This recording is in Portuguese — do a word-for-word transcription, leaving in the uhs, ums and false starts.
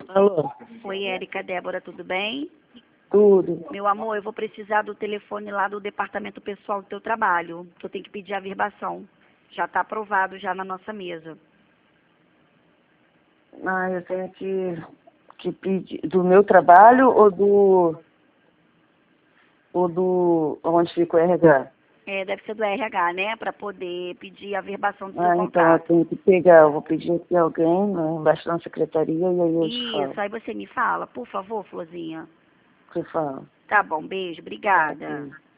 Alô? Oi, Érica, Débora, tudo bem? Tudo. Meu amor, eu vou precisar do telefone lá do departamento pessoal do teu trabalho, que eu tenho que pedir a averbação. Já está aprovado já na nossa mesa. Ah, eu tenho que, que pedir do meu trabalho ou do. ou do. onde fica o R H? É, deve ser do R H, né? Para poder pedir a averbação do seu Ah, então eu contrato. tenho que pegar, eu vou pedir aqui alguém, né, embaixo da secretaria, e aí eu te falo. Isso, aí você me fala, por favor, Florzinha. Você fala. Tá bom, beijo, obrigada.